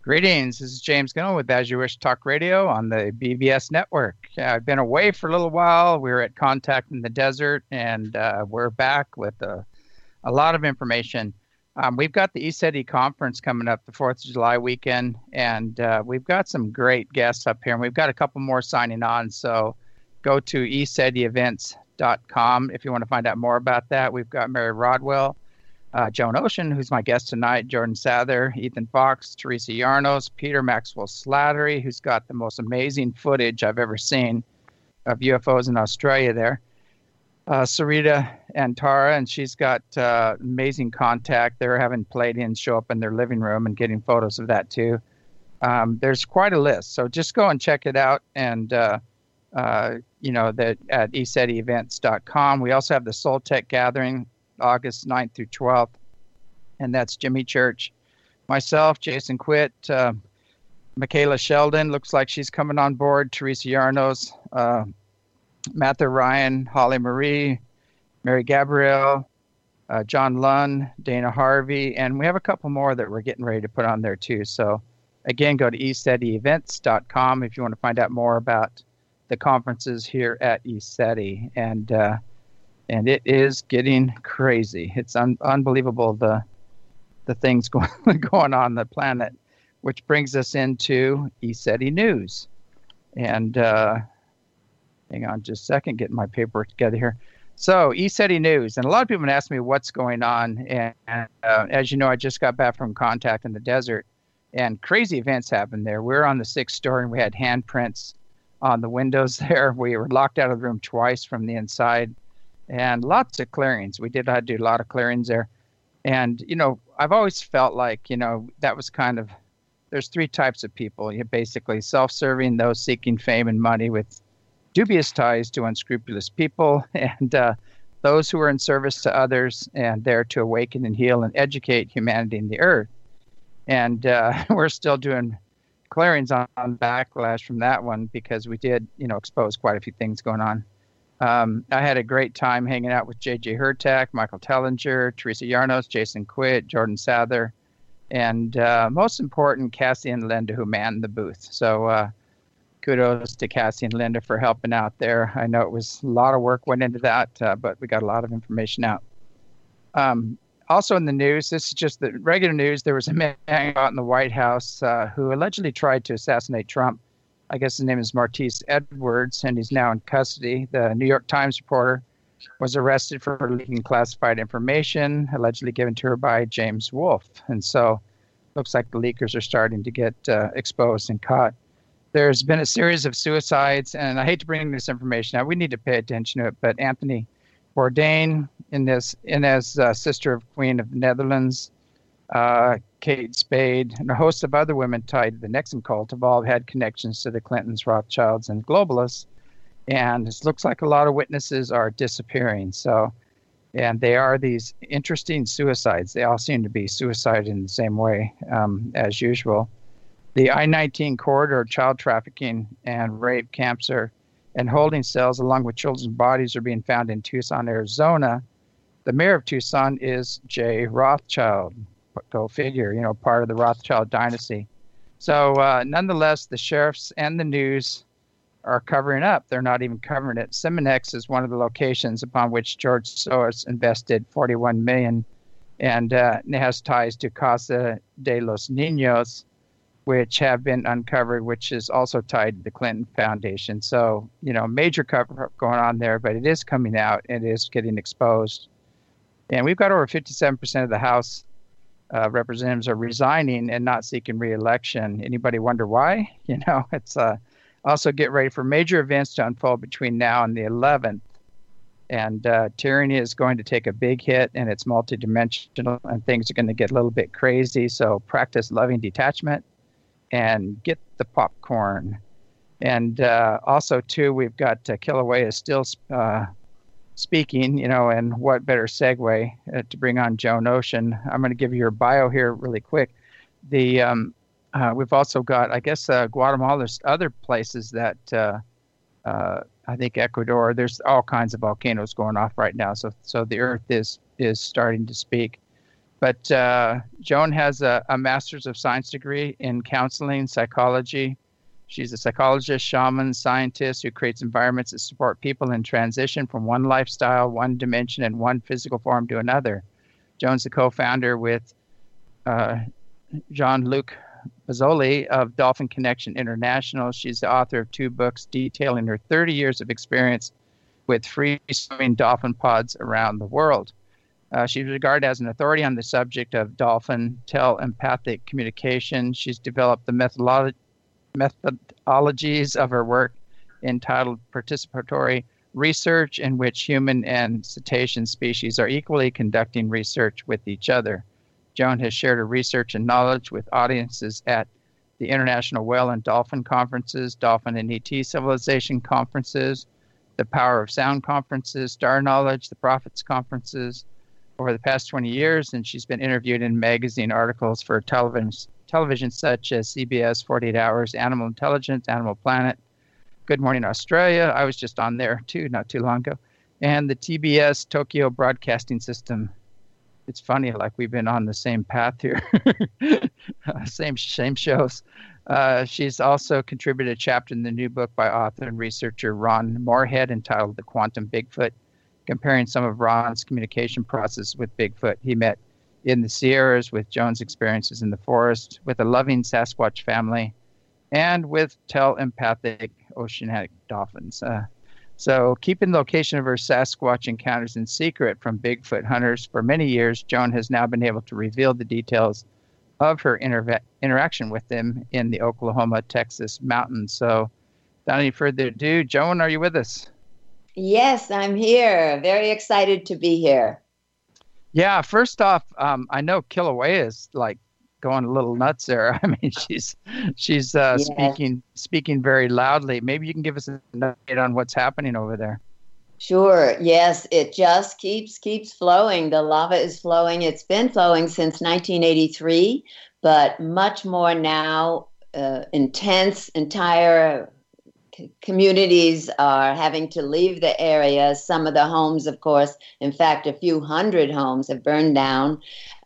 Greetings. This is James Gill with As You Wish Talk Radio on the BBS network. I've been away for a little while. We were at Contact in the Desert, and we're back with a lot of information. We've got the ECETI conference coming up the 4th of July weekend, and we've got some great guests up here, and we've got a couple more signing on. So go to ecetievents.com if you want to find out more about that. We've got Mary Rodwell, Joan Ocean, who's my guest tonight, Jordan Sather, Ethan Fox, Teresa Yarnos, Peter Maxwell Slattery, who's got the most amazing footage I've ever seen of UFOs in Australia there. Sarita Antara, and she's got amazing contact. They're having Palladians show up in their living room and getting photos of that too. There's quite a list, so just go and check it out. And that at ecetievents.com. We also have the Soul Tech Gathering, August 9th through 12th, and that's Jimmy Church, myself, Jason Quitt, Michaela Sheldon, looks like she's coming on board, Teresa Yarnos, Matthew Ryan, Holly Marie, Mary Gabrielle, John Lunn, Dana Harvey, and we have a couple more that we're getting ready to put on there too. So again, go to ecetievents.com if you want to find out more about the conferences here at ECETI. And it is getting crazy. It's unbelievable the things going on the planet, which brings us into ECETI News. And hang on just a second, getting my paperwork together here. So ECETI News, and a lot of people have asked me what's going on. And as you know, I just got back from Contact in the Desert, and crazy events happened there. We were on the 6th story, and we had handprints on the windows there. We were locked out of the room twice from the inside. And lots of clearings. We did do a lot of clearings there. And, I've always felt like, that was there's three types of people. You're basically self-serving, those seeking fame and money with dubious ties to unscrupulous people, and those who are in service to others and there to awaken and heal and educate humanity in the earth. And we're still doing clearings on backlash from that one because we did, expose quite a few things going on. I had a great time hanging out with J.J. Hurtak, Michael Tellinger, Teresa Yarnos, Jason Quitt, Jordan Sather, and most important, Cassie and Linda, who manned the booth. So kudos to Cassie and Linda for helping out there. I know it was a lot of work went into that, but we got a lot of information out. Also in the news, this is just the regular news, there was a man out in the White House who allegedly tried to assassinate Trump. I guess his name is Martise Edwards, and he's now in custody. The New York Times reporter was arrested for leaking classified information, allegedly given to her by James Wolfe. And so looks like the leakers are starting to get exposed and caught. There's been a series of suicides, and I hate to bring this information out. We need to pay attention to it. But Anthony Bourdain, Inez sister of Queen of the Netherlands, Kate Spade, and a host of other women tied to the Nixon cult have all had connections to the Clintons, Rothschilds, and globalists. And it looks like a lot of witnesses are disappearing. And they are these interesting suicides. They all seem to be suicide in the same way as usual. The I-19 corridor, child trafficking and rape camps and holding cells along with children's bodies are being found in Tucson, Arizona. The mayor of Tucson is Jay Rothschild. Go figure, part of the Rothschild dynasty. So nonetheless, the sheriffs and the news are covering up. They're not even covering it. Simonex is one of the locations upon which George Soros invested $41 million, and it has ties to Casa de los Niños, which have been uncovered, which is also tied to the Clinton Foundation. So, major cover-up going on there, but it is coming out. It is getting exposed. And we've got over 57% of the House representatives are resigning and not seeking re-election. Anybody wonder why? It's also get ready for major events to unfold between now and the 11th. And tyranny is going to take a big hit, and it's multidimensional, and things are going to get a little bit crazy. So practice loving detachment and get the popcorn. And also, too, we've got Kilauea is still speaking, and what better segue to bring on Joan Ocean. I'm going to give you her bio here really quick. We've also got, I guess, Guatemala. There's other places that I think Ecuador. There's all kinds of volcanoes going off right now. So the Earth is starting to speak. But Joan has a Master's of Science degree in counseling psychology. She's a psychologist, shaman, scientist who creates environments that support people in transition from one lifestyle, one dimension, and one physical form to another. Joan's the co-founder with Jean-Luc Bozzoli of Dolphin Connection International. She's the author of 2 books detailing her 30 years of experience with free-swimming dolphin pods around the world. She's regarded as an authority on the subject of dolphin telepathic communication. She's developed the methodologies of her work entitled Participatory Research, in which human and cetacean species are equally conducting research with each other. Joan has shared her research and knowledge with audiences at the International Whale and Dolphin Conferences, Dolphin and ET Civilization Conferences, the Power of Sound Conferences, Star Knowledge, the Prophets Conferences over the past 20 years, and she's been interviewed in magazine articles for television such as CBS 48 Hours, Animal Intelligence, Animal Planet, Good Morning Australia. I was just on there too, not too long ago. And the TBS Tokyo Broadcasting System. It's funny, like we've been on the same path here. same shows. She's also contributed a chapter in the new book by author and researcher Ron Moorhead entitled The Quantum Bigfoot, comparing some of Ron's communication process with Bigfoot he met in the Sierras, with Joan's experiences in the forest, with a loving Sasquatch family, and with telepathic oceanic dolphins. So keeping the location of her Sasquatch encounters in secret from Bigfoot hunters for many years, Joan has now been able to reveal the details of her interaction with them in the Oklahoma-Texas mountains. So without any further ado, Joan, are you with us? Yes, I'm here. Very excited to be here. Yeah, first off, I know Kilauea is like going a little nuts there. I mean, she's Yes. speaking very loudly. Maybe you can give us an update on what's happening over there. Sure. Yes, it just keeps flowing. The lava is flowing. It's been flowing since 1983, but much more now. Intense, entire communities are having to leave the area. Some of the homes, of course, in fact, a few hundred homes have burned down.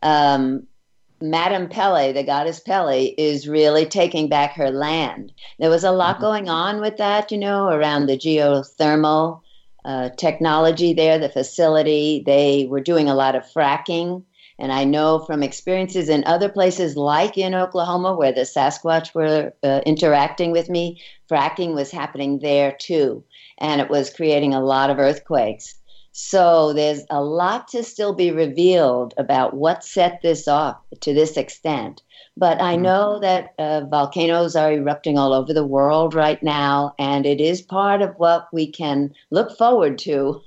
Madame Pele, the goddess Pele, is really taking back her land. There was a lot going on with that, around the geothermal technology there, the facility. They were doing a lot of fracking. And I know from experiences in other places like in Oklahoma where the Sasquatch were interacting with me, fracking was happening there too. And it was creating a lot of earthquakes. So there's a lot to still be revealed about what set this off to this extent. But I know that volcanoes are erupting all over the world right now, and it is part of what we can look forward to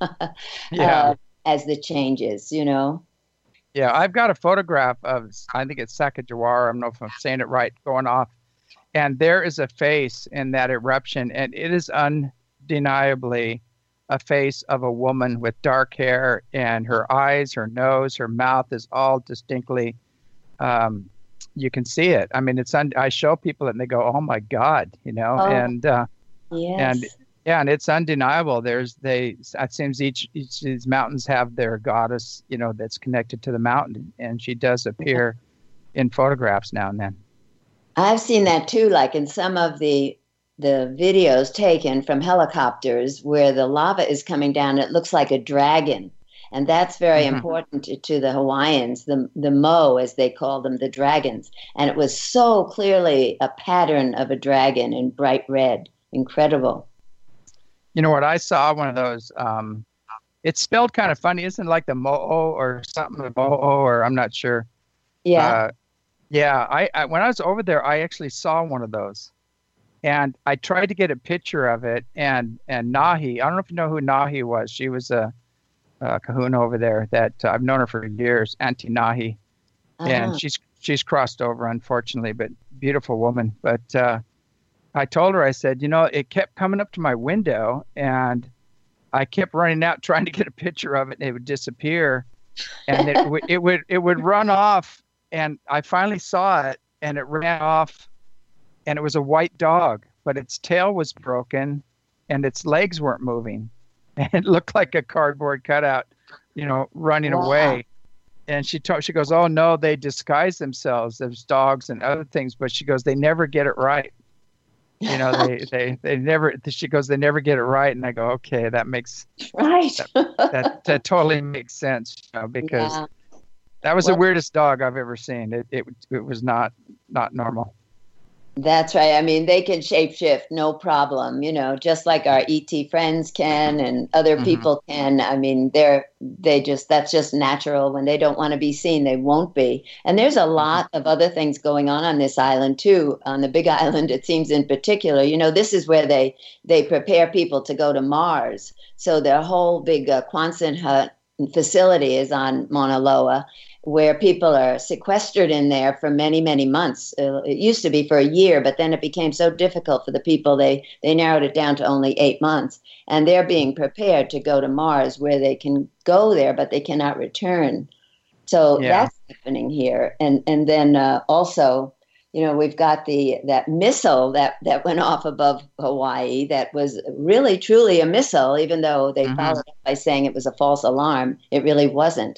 as the changes, Yeah, I've got a photograph of, I think it's Sacagawea, I don't know if I'm saying it right, going off. And there is a face in that eruption, and it is undeniably a face of a woman with dark hair, and her eyes, her nose, her mouth is all distinctly, you can see it. I mean, I show people it and they go, oh my God, and yes. And it's undeniable. It seems each of these mountains have their goddess, that's connected to the mountain, and she does appear in photographs now and then. I've seen that too, like in some of the videos taken from helicopters where the lava is coming down. It looks like a dragon, and that's very important to the Hawaiians, the Mo, as they call them, the dragons. And it was so clearly a pattern of a dragon in bright red. Incredible. You know what? I saw one of those. It's spelled kind of funny. Isn't it like the Mo'o or something? The Mo'o, or I'm not sure. Yeah. I when I was over there, I actually saw one of those, and I tried to get a picture of it. And Nahi, I don't know if you know who Nahi was. She was a kahuna over there that I've known her for years, Auntie Nahi, and she's crossed over, unfortunately, but beautiful woman. But I told her, I said, it kept coming up to my window, and I kept running out trying to get a picture of it, and it would disappear, and it would run off, and I finally saw it, and it ran off, and it was a white dog, but its tail was broken, and its legs weren't moving, and it looked like a cardboard cutout, running away. And she goes, oh no, they disguise themselves as dogs and other things, but she goes, they never get it right. You know, they never. She goes, they never get it right, and I go, okay, that makes Right. that totally makes sense, because Yeah. that was the Well, weirdest dog I've ever seen. It was not normal. that's right. I mean, they can shapeshift, no problem, just like our ET friends can and other Hmm. people can. I mean, that's just natural. When they don't want to be seen, they won't be. And there's a lot of other things going on this island too. On the Big Island, it seems in particular, this is where they prepare people to go to Mars. So their whole big Quonset hut facility is on Mauna Loa, where people are sequestered in there for many, many months. It used to be for a year, but then it became so difficult for the people, they narrowed it down to only 8 months. And they're being prepared to go to Mars, where they can go there, but they cannot return. So Yeah. that's happening here. And then also, we've got that missile that went off above Hawaii that was really, truly a missile, even though they Hmm. followed up by saying it was a false alarm. It really wasn't.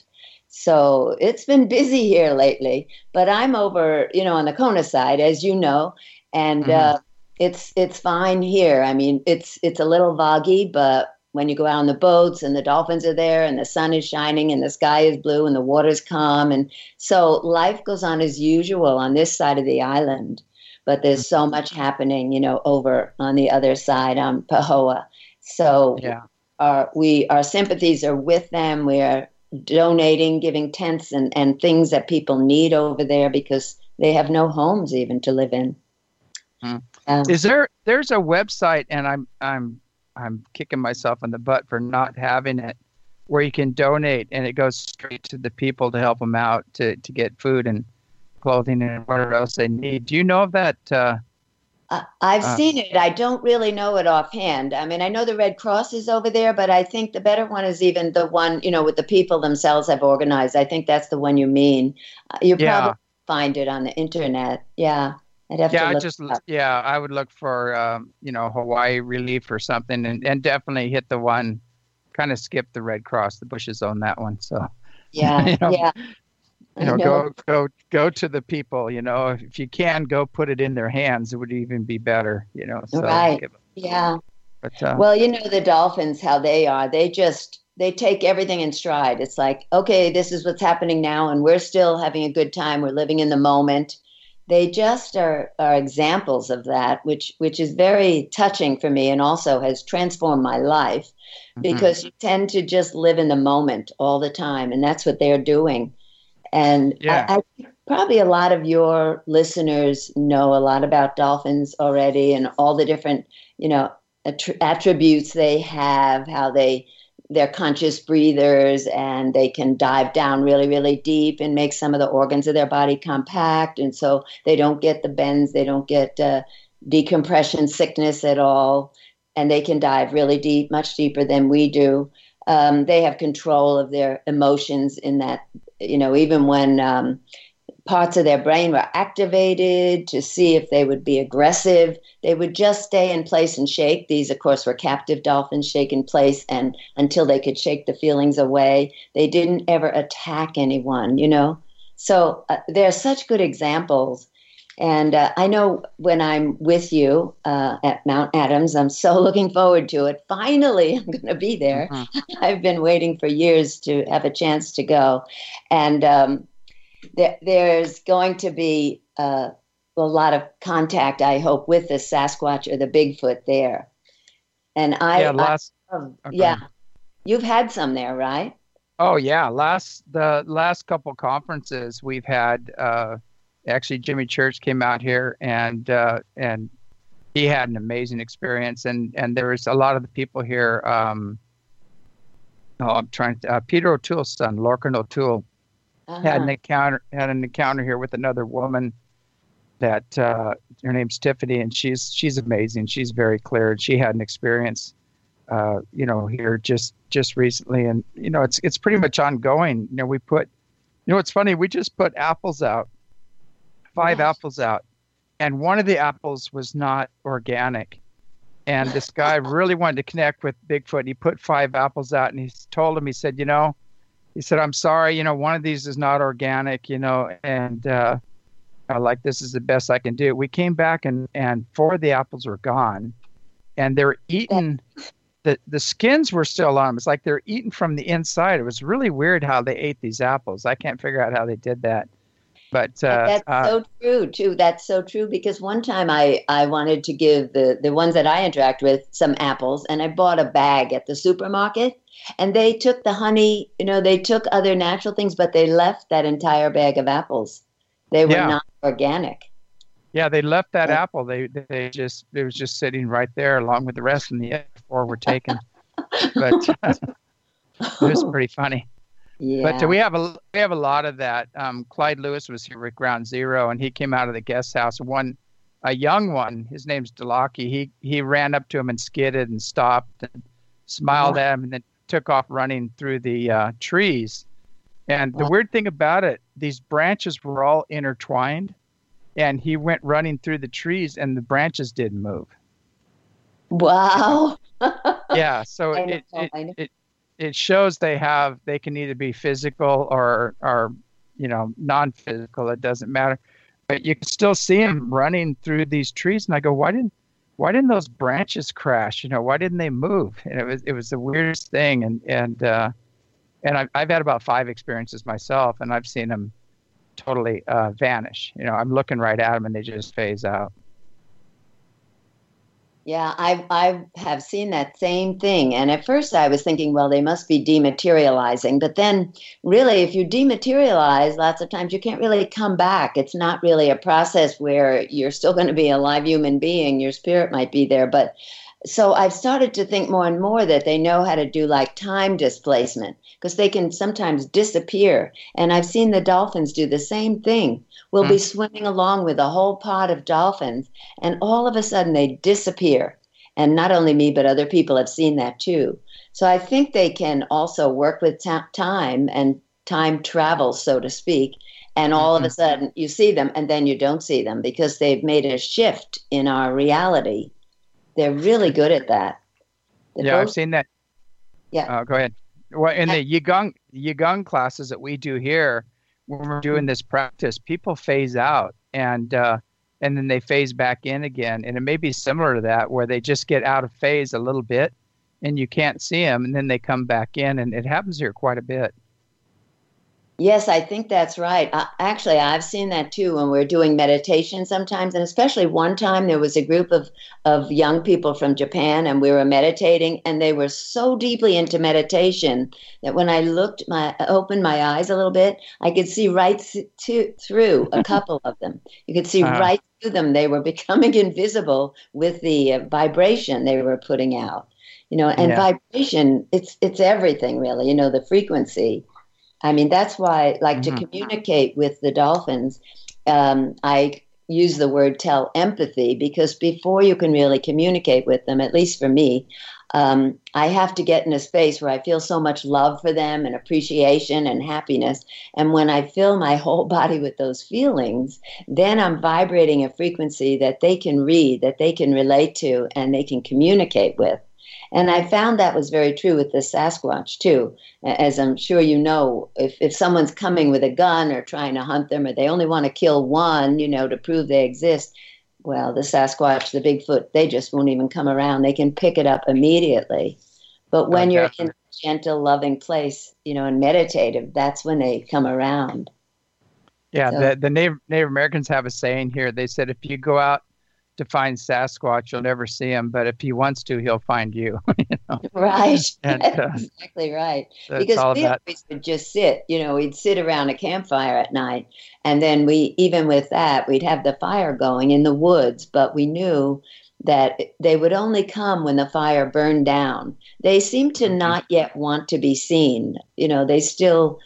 So it's been busy here lately, but I'm over, on the Kona side, as you know, and Hmm. it's fine here. I mean, it's a little foggy, but when you go out on the boats and the dolphins are there and the sun is shining and the sky is blue and the water's calm, and so life goes on as usual on this side of the island. But there's so much happening, over on the other side on Pahoa. So Yeah. our sympathies are with them. We are donating, giving tents and things that people need over there because they have no homes even to live in. Mm. Um, There's a website, and I'm kicking myself in the butt for not having it, where you can donate and it goes straight to the people to help them out to get food and clothing and whatever else they need. Do you know of that? I've Uh, seen it. I don't really know it offhand. I mean, I know the Red Cross is over there, but I think the better one is even the one, with the people themselves have organized. I think that's the one you mean. You probably yeah. find it on the internet. Yeah, I'd have to Yeah, look it up. I would look for Hawaii Relief or something, and definitely hit the one, kind of skip the Red Cross. The Bushes own that one, so Yeah, you know yeah, I know. go to the people. If you can, go put it in their hands. It would even be better. So Right. give. Yeah. But Well, the dolphins, how they are, they take everything in stride. It's like, okay, this is what's happening now, and we're still having a good time. We're living in the moment. They just are examples of that, which is very touching for me and also has transformed my life mhm. because you tend to just live in the moment all the time, and that's what they're doing. And Yeah, I think probably a lot of your listeners know a lot about dolphins already and all the different, attributes they have, how they're conscious breathers and they can dive down really, really deep and make some of the organs of their body compact. And so they don't get the bends, they don't get decompression sickness at all. And they can dive really deep, much deeper than we do. They have control of their emotions in that, even when parts of their brain were activated to see if they would be aggressive, they would just stay in place and shake. These, of course, were captive dolphins, shake in place, and until they could shake the feelings away, they didn't ever attack anyone. So they're such good examples. And I know when I'm with you at Mount Adams, I'm so looking forward to it. Finally, I'm going to be there. mhm. I've been waiting for years to have a chance to go. And there's going to be a lot of contact, I hope, with the Sasquatch or the Bigfoot there. And Yeah. Go yeah, ahead. you've had some there, right? Oh yeah, the last couple conferences we've had. Actually, Jimmy Church came out here, and he had an amazing experience. And there was a lot of the people here. Oh, I'm trying to. Peter O'Toole's son, Lorcan O'Toole, Uh-huh. had an encounter here with another woman that her name's Tiffany, and she's amazing. She's very clear, and she had an experience, here just recently, and it's pretty much ongoing. It's funny. We just put apples out, 5 Yes. apples out, and one of the apples was not organic. And this guy really wanted to connect with Bigfoot. He put 5 apples out, and he told him, he said, he said, I'm sorry, one of these is not organic, and like this is the best I can do. We came back and 4 of the apples were gone, and they're eaten. The skins were still on them. It's like they're eaten from the inside. It was really weird how they ate these apples. I can't figure out how they did that. But that's so true too. That's so true, because one time I wanted to give the ones that I interact with some apples, and I bought a bag at the supermarket, and they took the honey, they took other natural things, but they left that entire bag of apples. They were not organic. Yeah, they left that apple. It was just sitting right there along with the rest, and the other 4 were taken. But it was pretty funny. Yeah. But we have a lot of that. Clyde Lewis was here at Ground Zero, and he came out of the guest house. A young one, his name's Delaki. He ran up to him and skidded and stopped and smiled at him, and then took off running through the trees. And the weird thing about it, these branches were all intertwined. And he went running through the trees, and the branches didn't move. Wow. Yeah, so it shows they can either be physical or non-physical. It doesn't matter, but you can still see him running through these trees. And I go, why didn't those branches crash? Why didn't they move? And it was the weirdest thing. And I've had about 5 experiences myself, and I've seen them totally vanish. I'm looking right at them and they just phase out. Yeah, I have seen that same thing. And at first I was thinking, well, they must be dematerializing. But then really, if you dematerialize, lots of times you can't really come back. It's not really a process where you're still going to be a live human being. Your spirit might be there. But so I've started to think more and more that they know how to do like time displacement, because they can sometimes disappear. And I've seen the dolphins do the same thing. We'll be swimming along with a whole pod of dolphins, and all of a sudden they disappear. And not only me, but other people have seen that too. So I think they can also work with time and time travel, so to speak. And all of a sudden you see them, and then you don't see them because they've made a shift in our reality. They're really good at that. I've seen that. Yeah. Go ahead. Well, in the Yigong classes that we do here, when we're doing this practice, people phase out and then they phase back in again. And it may be similar to that, where they just get out of phase a little bit and you can't see them, and then they come back in. And it happens here quite a bit. Yes, I think that's right. Actually, I've seen that too when we're doing meditation sometimes. And especially one time there was a group of young people from Japan, and we were meditating, and they were so deeply into meditation that when I opened my eyes a little bit, I could see right through a couple of them. You could see right through them. They were becoming invisible with the vibration they were putting out. Vibration, it's everything really, the frequency. I mean, that's why, like, to communicate with the dolphins, I use the word empathy, because before you can really communicate with them, at least for me, I have to get in a space where I feel so much love for them and appreciation and happiness. And when I fill my whole body with those feelings, then I'm vibrating a frequency that they can read, that they can relate to, and they can communicate with. And I found that was very true with the Sasquatch, too. As I'm sure you know, if someone's coming with a gun or trying to hunt them, or they only want to kill one, to prove they exist, well, the Sasquatch, the Bigfoot, they just won't even come around. They can pick it up immediately. But when you're in a gentle, loving place, and meditative, that's when they come around. Yeah, so, the Native Americans have a saying here. They said, if you go out to find Sasquatch, you'll never see him, but if he wants to, he'll find you. Right. And, exactly right. Because we always would just sit, we'd sit around a campfire at night, and then even with that, we'd have the fire going in the woods, but we knew that they would only come when the fire burned down. They seem to not yet want to be seen. They still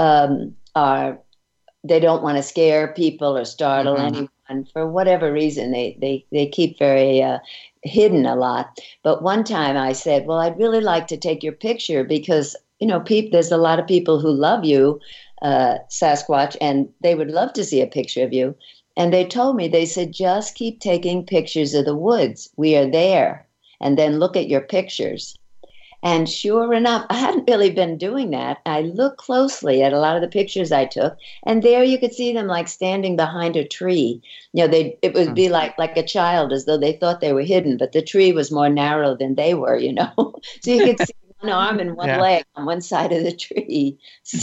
they don't want to scare people or startle anyone. And for whatever reason, they keep very hidden a lot. But one time I said, well, I'd really like to take your picture because, there's a lot of people who love you, Sasquatch, and they would love to see a picture of you. And they told me, they said, just keep taking pictures of the woods. We are there. And then look at your pictures. And sure enough, I hadn't really been doing that. I looked closely at a lot of the pictures I took, and there you could see them like standing behind a tree. It would be like a child, as though they thought they were hidden, but the tree was more narrow than they were, So you could see one arm and one leg on one side of the tree.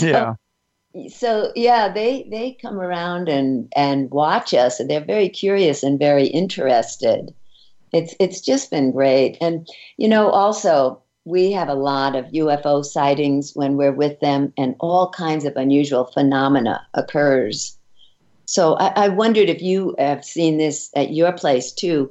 So yeah, they come around and watch us, and they're very curious and very interested. It's just been great. And also we have a lot of UFO sightings when we're with them, and all kinds of unusual phenomena occurs. So I wondered if you have seen this at your place too.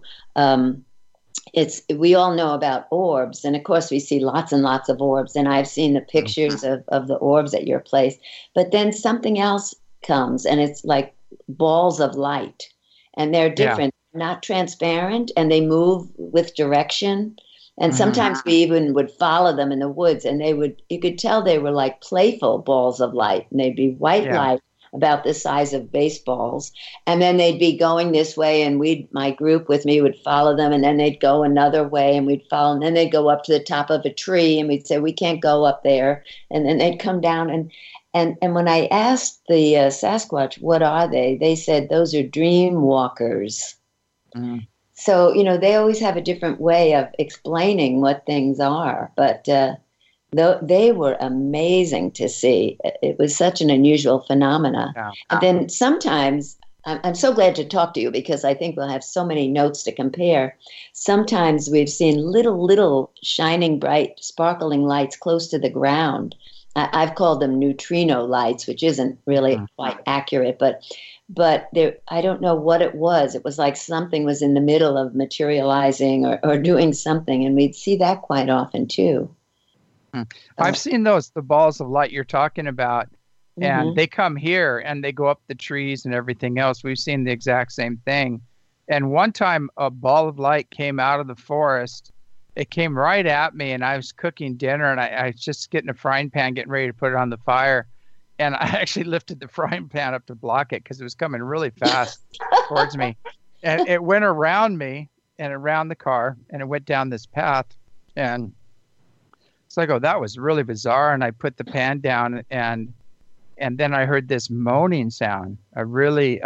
We all know about orbs, and of course we see lots and lots of orbs, and I've seen the pictures of the orbs at your place. But then something else comes, and it's like balls of light, and they're different, not transparent, and they move with direction. And sometimes we even would follow them in the woods, and you could tell they were like playful balls of light, and they'd be white light, about the size of baseballs. And then they'd be going this way, and my group with me would follow them, and then they'd go another way, and we'd follow, and then they'd go up to the top of a tree, and we'd say, we can't go up there. And then they'd come down. And when I asked the Sasquatch, what are they? They said, those are dream walkers. So, they always have a different way of explaining what things are. But they were amazing to see. It was such an unusual phenomena. Yeah. And then sometimes, I'm so glad to talk to you, because I think we'll have so many notes to compare. Sometimes we've seen little shining, bright, sparkling lights close to the ground. I've called them neutrino lights, which isn't really quite accurate, but I don't know what it was. It was like something was in the middle of materializing or doing something, and we'd see that quite often too. I've seen the balls of light you're talking about, and they come here and they go up the trees and everything else. We've seen the exact same thing. And one time a ball of light came out of the forest. It came right at me, and I was cooking dinner, and I was just getting a frying pan, getting ready to put it on the fire. And I actually lifted the frying pan up to block it because it was coming really fast towards me. And it went around me and around the car, and it went down this path. And so I go, that was really bizarre. And I put the pan down, and then I heard this moaning sound, a really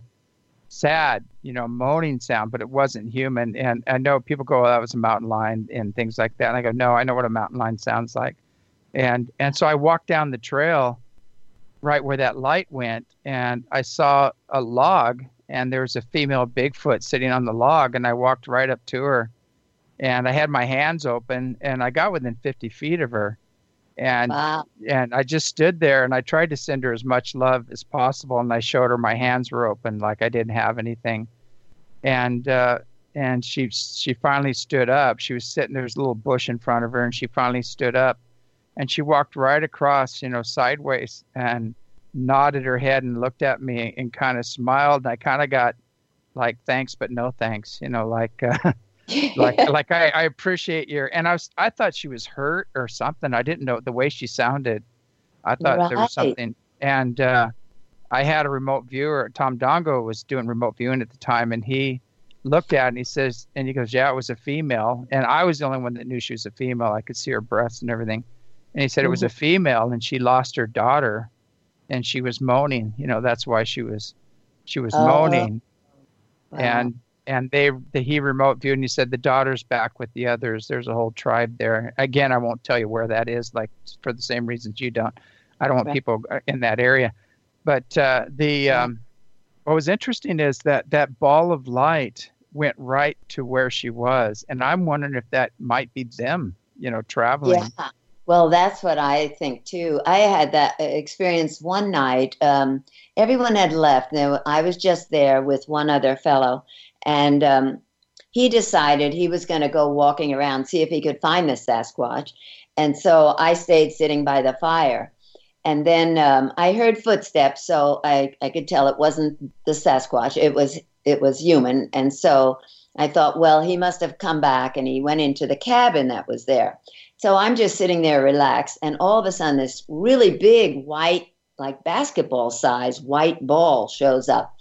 sad, moaning sound, but it wasn't human. And I know people go, oh, that was a mountain lion and things like that. And I go, no, I know what a mountain lion sounds like. And so I walked down the trail right where that light went, and I saw a log, and there was a female Bigfoot sitting on the log, and I walked right up to her, and I had my hands open, and I got within 50 feet of her. And wow. And I just stood there, and I tried to send her as much love as possible, and I showed her my hands were open, like I didn't have anything. And she finally stood up. She was sitting, there was a little bush in front of her, and she finally stood up, and she walked right across, sideways, and nodded her head and looked at me and kind of smiled. And I kind of got like, thanks, but no thanks, like I appreciate your, and I thought she was hurt or something. I didn't know the way she sounded. I thought there was something. And I had a remote viewer. Tom Dongo was doing remote viewing at the time, and he looked at it and he goes, yeah, it was a female. And I was the only one that knew she was a female. I could see her breasts and everything. And he said it was a female, and she lost her daughter, and she was moaning. That's why she was moaning. Wow. And he remote viewed, and he said the daughter's back with the others. There's a whole tribe there. Again, I won't tell you where that is, like for the same reasons you don't. I don't want people in that area. But what was interesting is that ball of light went right to where she was, and I'm wondering if that might be them, traveling. Yeah. Well, that's what I think, too. I had that experience one night. Everyone had left. I was just there with one other fellow. And he decided he was going to go walking around, see if he could find the Sasquatch. And so I stayed sitting by the fire. And then I heard footsteps, so I could tell it wasn't the Sasquatch. It was human. And so I thought, well, he must have come back, and he went into the cabin that was there. So I'm just sitting there relaxed, and all of a sudden this really big white, like basketball size white ball shows up.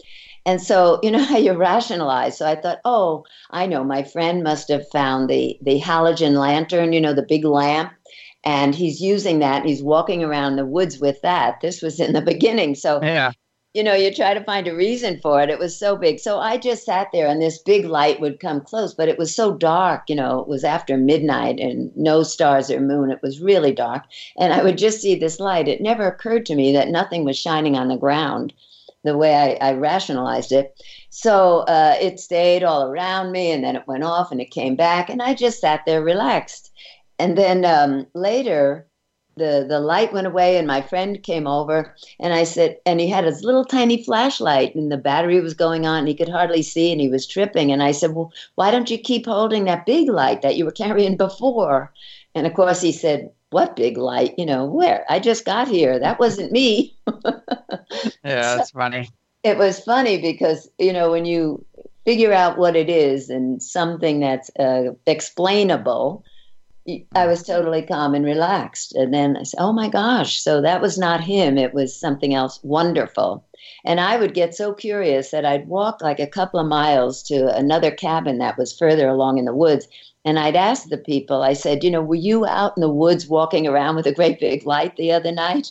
And so, you know how you rationalize. So I thought, oh, I know my friend must have found the halogen lantern, you know, the big lamp, and he's using that. And he's walking around the woods with that. This was in the beginning. So, Yeah. you know, you try to find a reason for it. It was so big. So I just sat there and this big light would come close, but it was so dark, you know, it was after midnight and no stars or moon. It was really dark. And I would just see this light. It never occurred to me that nothing was shining on the ground the way I rationalized it. So it stayed all around me, and then it went off and it came back, and I just sat there relaxed. And then later, the light went away, and my friend came over, and I said, and he had his little tiny flashlight, and the battery was going on, and he could hardly see, and he was tripping. And I said, well, why don't you keep holding that big light that you were carrying before? And of course, he said, what big light? You know, where? I just got here. That wasn't me. Yeah, that's funny. It was funny because, you know, when you figure out what it is and something that's explainable, I was totally calm and relaxed. And then I said, oh my gosh, so that was not him. It was something else wonderful. And I would get so curious that I'd walk like a couple of miles to another cabin that was further along in the woods. And I'd ask the people, I said, you know, were you out in the woods walking around with a great big light the other night?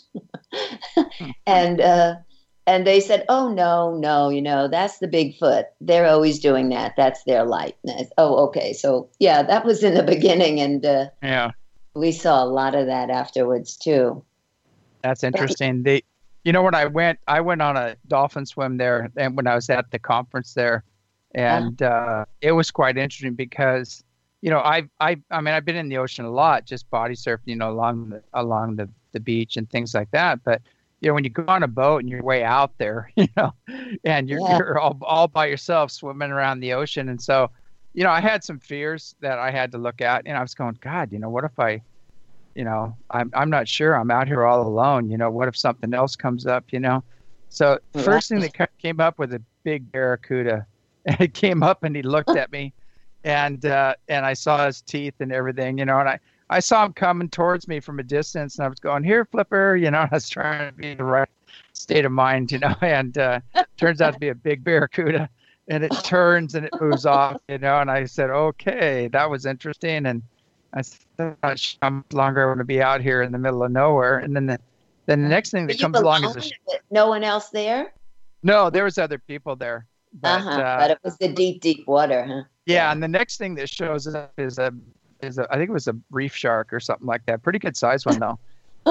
And they said, oh, no, you know, that's the Bigfoot. They're always doing that. That's their light. And I said, oh, okay. So, yeah, that was in the beginning. And yeah, we saw a lot of that afterwards, too. That's interesting. You know, when I went on a dolphin swim there, and when I was at the conference there, and it was quite interesting because, you know, I mean, I've been in the ocean a lot, just body surfing, you know, along the beach and things like that. But, you know, when you go on a boat and you're way out there, you know, and you're all by yourself swimming around the ocean. And so, you know, I had some fears that I had to look at, and I was going, God, you know, what if you know, I'm not sure, I'm out here all alone, you know, what if something else comes up, you know? So first thing that came up was a big barracuda, and it came up and he looked at me, and I saw his teeth and everything, you know, and I saw him coming towards me from a distance, and I was going, here, Flipper, you know, I was trying to be in the right state of mind, you know, and turns out to be a big barracuda, and it turns and it moves off, you know, and I said, okay, that was interesting. And I thought, how much longer I want to be out here in the middle of nowhere. And then the next thing that comes along is no one else there? No, there was other people there. But, but it was the deep water, huh? Yeah, and the next thing that shows up is I think it was a reef shark or something like that. Pretty good size one though.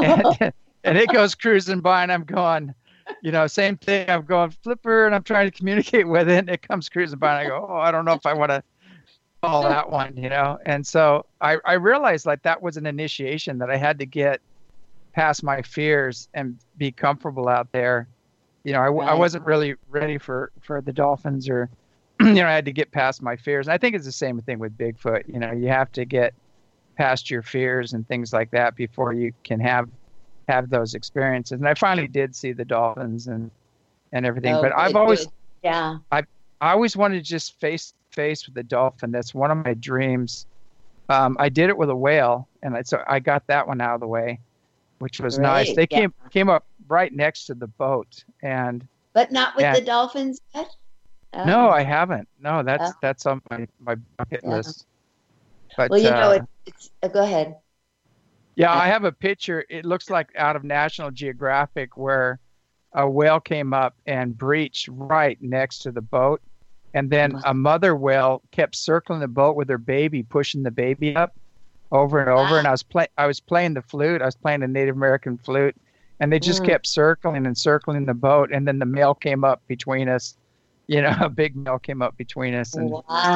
And it goes cruising by, and I'm going, you know, same thing. I'm going, Flipper, and I'm trying to communicate with it, and it comes cruising by, and I go, oh, I don't know if I want to call that one, you know. And so I realized like that was an initiation, that I had to get past my fears and be comfortable out there. You know, I wasn't really ready for the dolphins, or you know, I had to get past my fears. And I think it's the same thing with Bigfoot. You know, you have to get past your fears and things like that before you can have those experiences. And I finally did see the dolphins and everything. But I've always, I always wanted to just face to face with the dolphin. That's one of my dreams. I did it with a whale, and so I got that one out of the way, which was nice. They came up right next to the boat, but not with the dolphins yet. Oh. No, I haven't. No, that's on my bucket list. But, well, you know, it's go ahead. Yeah, I have a picture. It looks like out of National Geographic, where a whale came up and breached right next to the boat, and then a mother whale kept circling the boat with her baby, pushing the baby up over and over. And I was playing the flute. I was playing a Native American flute, and they just kept circling and circling the boat. And then the male came up between us. You know, a big male came up between us, and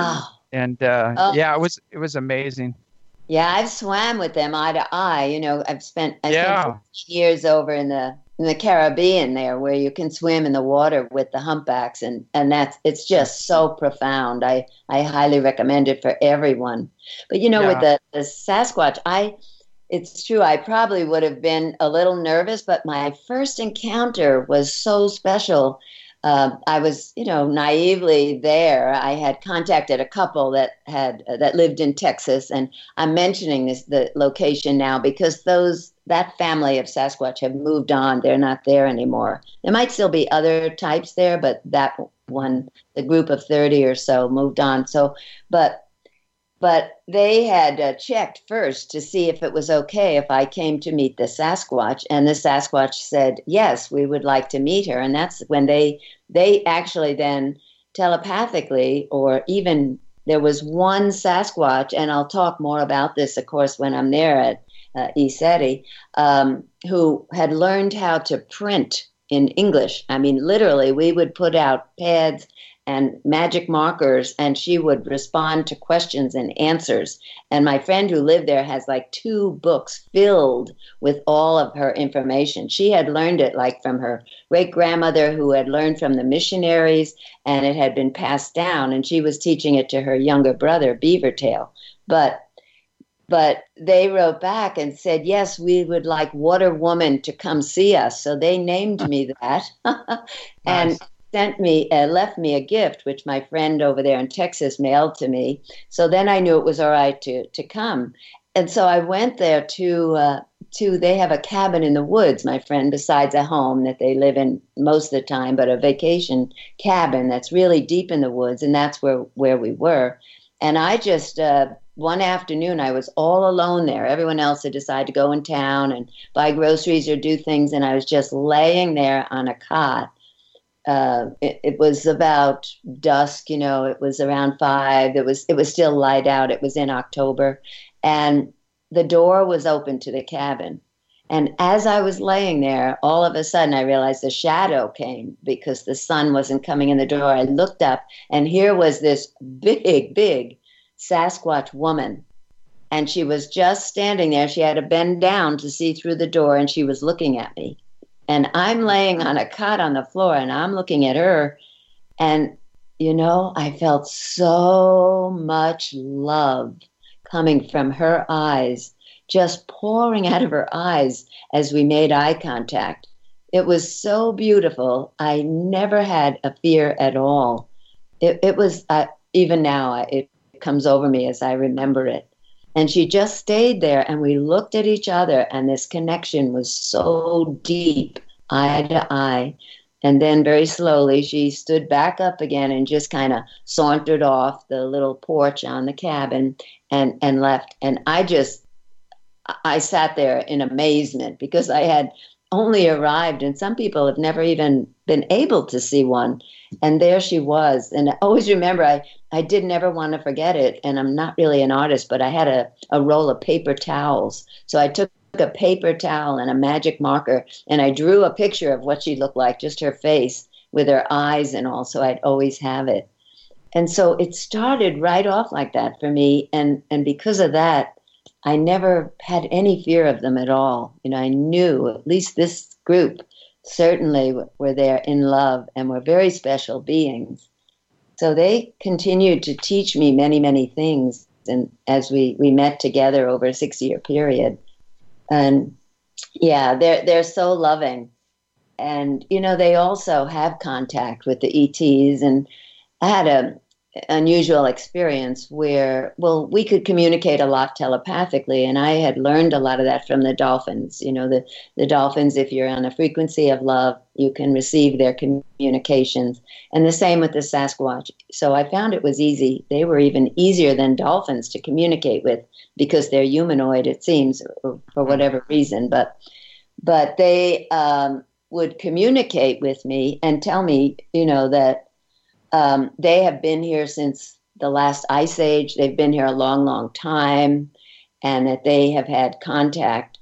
it was amazing. Yeah, I've swam with them eye to eye. You know, I spent years over in the Caribbean there, where you can swim in the water with the humpbacks, and it's just so profound. I highly recommend it for everyone. But you know, with the Sasquatch, it's true, I probably would have been a little nervous, but my first encounter was so special. I was, naively there. I had contacted a couple that lived in Texas, and I'm mentioning the location now because that family of Sasquatch have moved on. They're not there anymore. There might still be other types there, but that one, the group of 30 or so, moved on. So, but they had checked first to see if it was okay if I came to meet the Sasquatch, and the Sasquatch said, yes, we would like to meet her. And that's when they actually then telepathically, or even there was one Sasquatch, and I'll talk more about this, of course, when I'm there at ECETI, who had learned how to print in English. I mean, literally, we would put out pads and magic markers, and she would respond to questions and answers. And my friend who lived there has like 2 books filled with all of her information. She had learned it like from her great-grandmother, who had learned from the missionaries, and it had been passed down, and she was teaching it to her younger brother, Beavertail. But they wrote back and said, yes, we would like Water Woman to come see us. So they named me that. And nice. Left me a gift, which my friend over there in Texas mailed to me. So then I knew it was all right to come. And so I went there to they have a cabin in the woods, my friend, besides a home that they live in most of the time, but a vacation cabin that's really deep in the woods. And that's where we were. And I just, one afternoon, I was all alone there. Everyone else had decided to go in town and buy groceries or do things. And I was just laying there on a cot. It was about dusk, it was around 5. It was still light out. It was in October, and the door was open to the cabin. And as I was laying there, all of a sudden I realized a shadow came because the sun wasn't coming in the door. I looked up, and here was this big Sasquatch woman. And she was just standing there. She had to bend down to see through the door, and she was looking at me. And I'm laying on a cot on the floor, and I'm looking at her. And, I felt so much love coming from her eyes, just pouring out of her eyes as we made eye contact. It was so beautiful. I never had a fear at all. It was, even now, it comes over me as I remember it. And she just stayed there, and we looked at each other, and this connection was so deep, eye to eye. And then very slowly she stood back up again and just kind of sauntered off the little porch on the cabin and left. And I sat there in amazement because I had only arrived, and some people have never even been able to see one. And there she was. And I always remember, I did never want to forget it. And I'm not really an artist, but I had a roll of paper towels. So I took a paper towel and a magic marker, and I drew a picture of what she looked like, just her face with her eyes and all. So I'd always have it. And so it started right off like that for me. And because of that, I never had any fear of them at all. I knew at least this group certainly were there in love and were very special beings. So they continued to teach me many, many things. And as we met together over a 6-year period, and yeah, they're so loving. And, they also have contact with the ETs. And I had an unusual experience where, we could communicate a lot telepathically. And I had learned a lot of that from the dolphins. The dolphins, if you're on a frequency of love, you can receive their communications. And the same with the Sasquatch. So I found it was easy. They were even easier than dolphins to communicate with because they're humanoid, it seems, for whatever reason. But they would communicate with me and tell me, that they have been here since the last ice age. They've been here a long, long time, and that they have had contact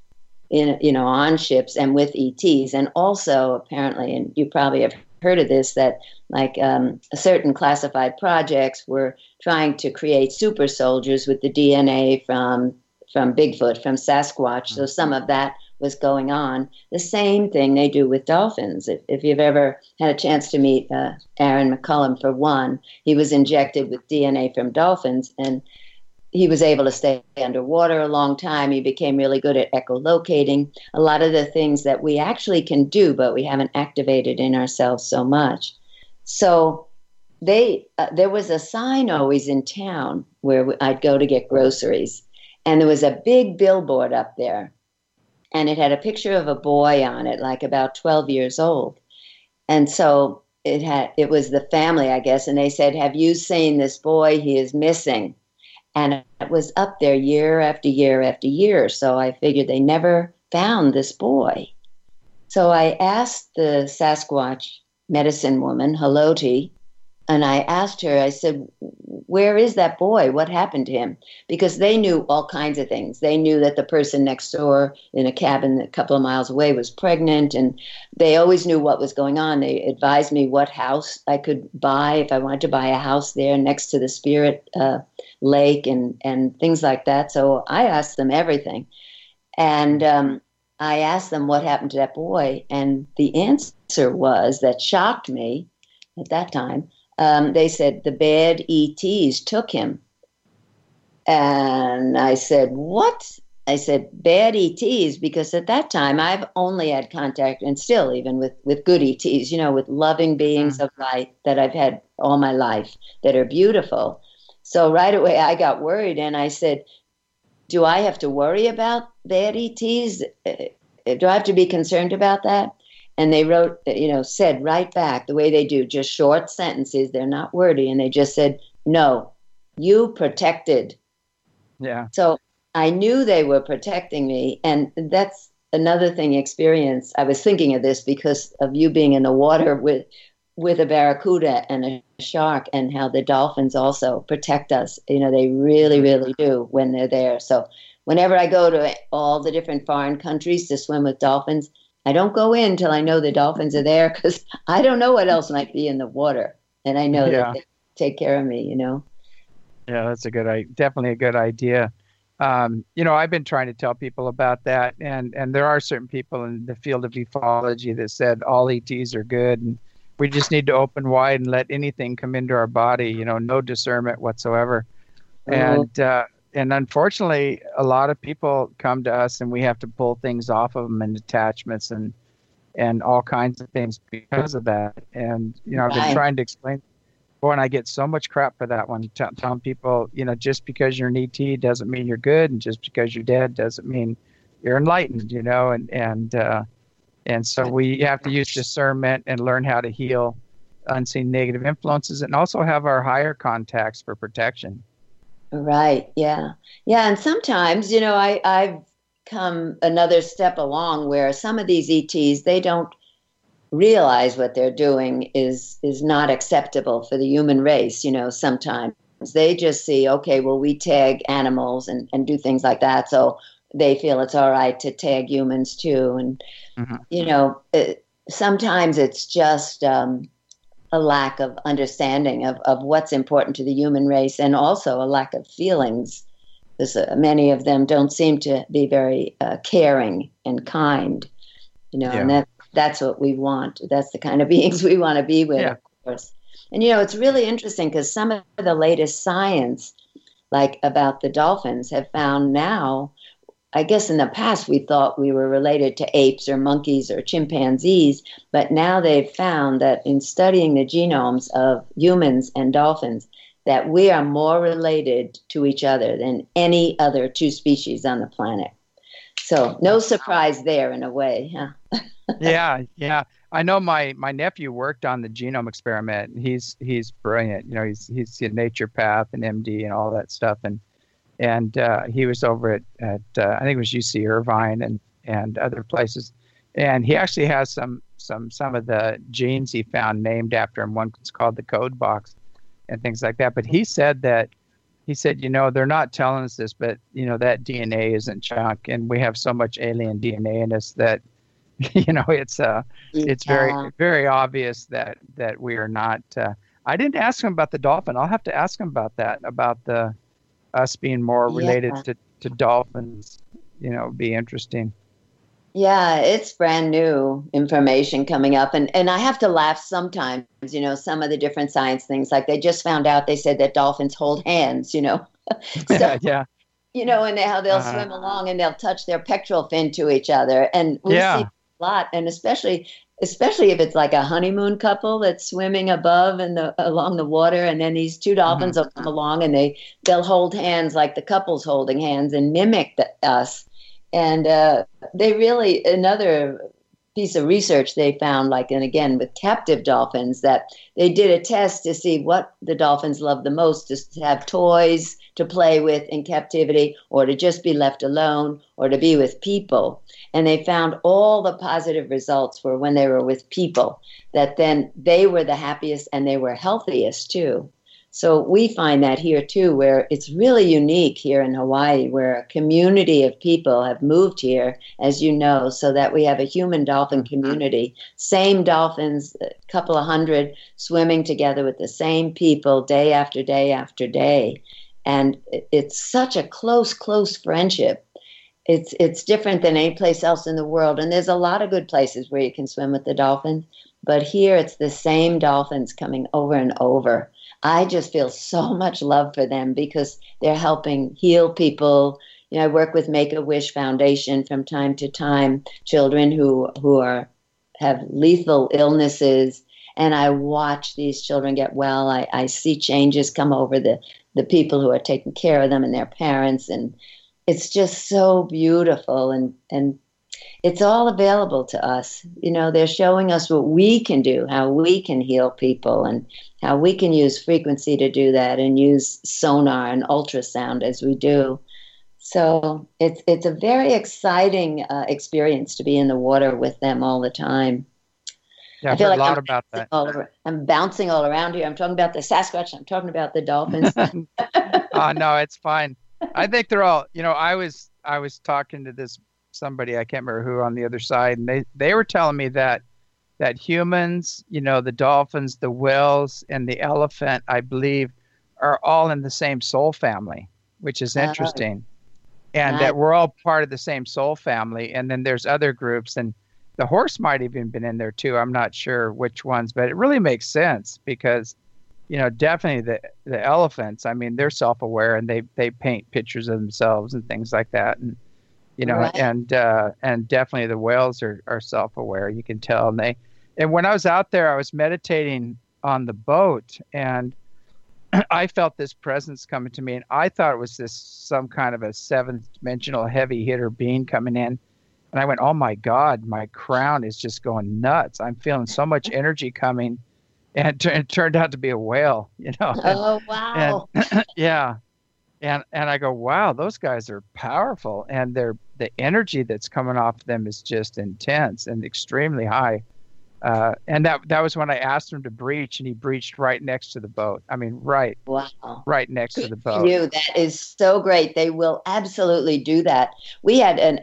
on ships and with ETs. And also, apparently, and you probably have heard of this, that like certain classified projects were trying to create super soldiers with the DNA from Bigfoot, from Sasquatch. So some of that was going on. The same thing they do with dolphins. If you've ever had a chance to meet Aaron McCullum, for one, he was injected with DNA from dolphins, and he was able to stay underwater a long time. He became really good at echolocating, a lot of the things that we actually can do, but we haven't activated in ourselves so much. So there was a sign always in town where I'd go to get groceries, and there was a big billboard up there, and it had a picture of a boy on it, like about 12 years old. And so it was the family, I guess, and they said, "Have you seen this boy? He is missing." And it was up there year after year after year. So I figured they never found this boy. So I asked the Sasquatch medicine woman, Haloti, and I asked her, I said, "Where is that boy? What happened to him?" Because they knew all kinds of things. They knew that the person next door in a cabin a couple of miles away was pregnant, and they always knew what was going on. They advised me what house I could buy if I wanted to buy a house there next to the Spirit Lake and things like that. So I asked them everything. And I asked them what happened to that boy. And the answer was, that shocked me at that time. They said the bad ETs took him. And I said, "What?" I said, "Bad ETs," because at that time I've only had contact, and still even with good ETs, with loving beings of light that I've had all my life that are beautiful. So right away I got worried, and I said, "Do I have to worry about bad ETs? Do I have to be concerned about that?" And they wrote, said right back the way they do, just short sentences. They're not wordy. And they just said, "No, you protected." Yeah. So I knew they were protecting me. And that's another thing experience. I was thinking of this because of you being in the water with a barracuda and a shark, and how the dolphins also protect us. They really, really do when they're there. So whenever I go to all the different foreign countries to swim with dolphins, I don't go in till I know the dolphins are there, because I don't know what else might be in the water. And I know that they take care of me, Yeah, that's definitely a good idea. I've been trying to tell people about that, and there are certain people in the field of ufology that said all ETs are good, and we just need to open wide and let anything come into our body, no discernment whatsoever. Mm-hmm. And unfortunately, a lot of people come to us, and we have to pull things off of them, and attachments and all kinds of things because of that. And, I've been trying to explain, and I get so much crap for that one, telling people, just because you're an ET doesn't mean you're good, and just because you're dead doesn't mean you're enlightened, and so we have to use discernment and learn how to heal unseen negative influences, and also have our higher contacts for protection. Right. Yeah. Yeah. And sometimes, I've come another step along where some of these ETs, they don't realize what they're doing is not acceptable for the human race. Sometimes they just see, okay, well, we tag animals and do things like that. So they feel it's all right to tag humans too. And, sometimes it's just, a lack of understanding of what's important to the human race, and also a lack of feelings, because many of them don't seem to be very caring and kind, and that's what we want. That's the kind of beings we want to be with, of course. And, it's really interesting because some of the latest science, like about the dolphins, have found now, I guess in the past we thought we were related to apes or monkeys or chimpanzees, but now they've found that in studying the genomes of humans and dolphins, that we are more related to each other than any other two species on the planet. So no surprise there in a way, huh? Yeah. I know my nephew worked on the genome experiment. He's brilliant. He's a naturopath and MD and all that stuff, and he was over at I think it was UC Irvine and other places, and he actually has some of the genes he found named after him. One's called the code box and things like that. But he said they're not telling us this, but that DNA isn't junk, and we have so much alien DNA in us that it's very, very obvious that we are not. I didn't ask him about the dolphin. I'll have to ask him about that, about us being more related to dolphins. Be interesting. Yeah, it's brand new information coming up. And I have to laugh sometimes, some of the different science things, like they just found out, they said that dolphins hold hands, So, yeah. And how they'll swim along and they'll touch their pectoral fin to each other. And we see a lot, and especially especially if it's like a honeymoon couple that's swimming above and along the water, and then these two dolphins will come along and they'll hold hands like the couple's holding hands and mimic us. And they really, another piece of research they found, like, and again with captive dolphins, that they did a test to see what the dolphins love the most, to have toys to play with in captivity, or to just be left alone, or to be with people. And they found all the positive results were when they were with people, that then they were the happiest and they were healthiest too. So we find that here too, where it's really unique here in Hawaii, where a community of people have moved here, as you know, so that we have a human dolphin community. Same dolphins, a couple of hundred, swimming together with the same people day after day after day. And it's such a close friendship. It's different than any place else in the world. And there's a lot of good places where you can swim with the dolphins. But here it's the same dolphins coming over and over. I just feel so much love for them because they're helping heal people. You know, I work with Make-A-Wish Foundation from time to time, children who have lethal illnesses, and I watch these children get well. I see changes come over the people who are taking care of them and their parents, and it's just so beautiful, and it's all available to us. You know, they're showing us what we can do, how we can heal people, and how we can use frequency to do that, and use sonar and ultrasound as we do. So it's a very exciting experience to be in the water with them all the time. Yeah, I feel like a lot about that. I'm bouncing all around here. I'm talking about the Sasquatch. I'm talking about the dolphins. No, it's fine. I think they're all, you know, I was talking to somebody, I can't remember who, on the other side, and they were telling me that humans, you know, the dolphins, the whales, and the elephant, I believe, are all in the same soul family, which is interesting. And that we're all part of the same soul family. And then there's other groups, and the horse might even been in there too. I'm not sure which ones, but it really makes sense because, you know, definitely the elephants, I mean, they're self-aware, and they paint pictures of themselves and things like that. And, you know, right. And definitely the whales are self-aware. You can tell. And when I was out there, I was meditating on the boat, and I felt this presence coming to me, and I thought it was some kind of a seventh dimensional heavy hitter being coming in. And I went, oh my God, my crown is just going nuts. I'm feeling so much energy coming. And it turned out to be a whale, you know. Oh, wow. And, yeah. And I go, wow, those guys are powerful. And the energy that's coming off them is just intense and extremely high. And that was when I asked him to breach, and he breached right next to the boat. I mean, right next to the boat. That is so great. They will absolutely do that. We